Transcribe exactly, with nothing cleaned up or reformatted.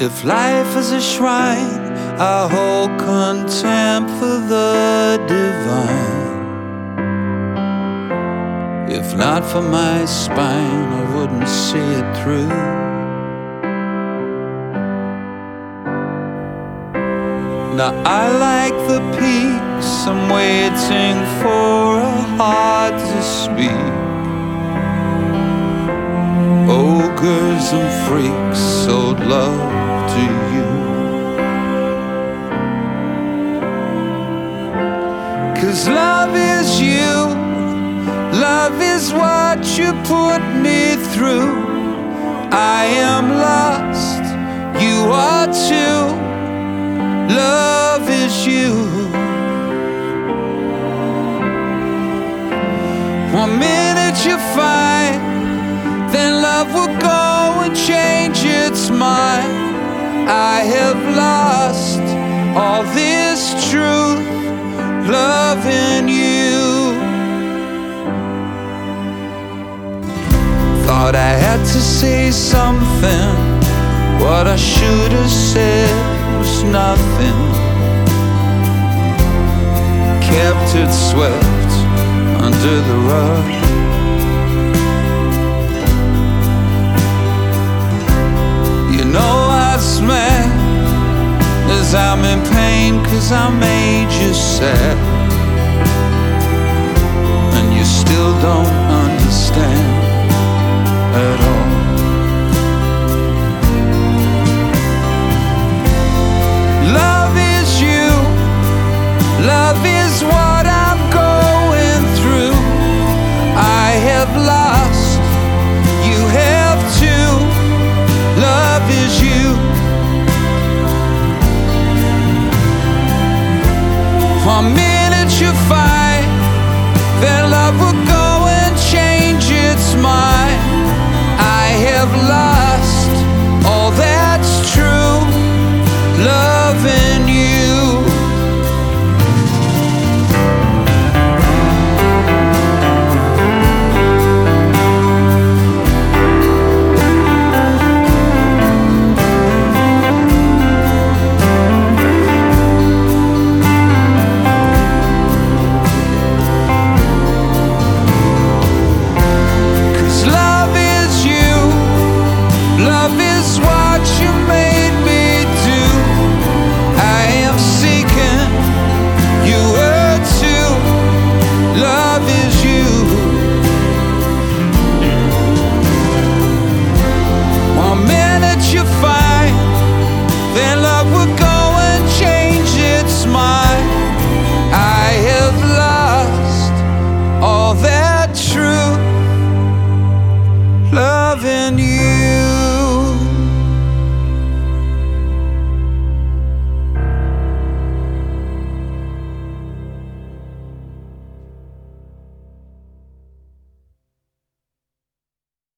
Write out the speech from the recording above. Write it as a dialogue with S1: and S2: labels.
S1: If life is a shrine, I hold contempt for the divine. If not for my spine, I wouldn't see it through. Now I like the peaks, I'm waiting for a heart to speak. Ogres and freaks sold love to you. 'Cause love is you, love is what you put me through. I am lost, you are too. Love is you. One minute you're fine, then love will go and change its mind. I have lost all this truth, love in you. Thought I had to say something, what I should have said was nothing. Kept it swept under the rug. You know what's mad is I'm in pain 'cause I made you sad, and you still don't understand at all.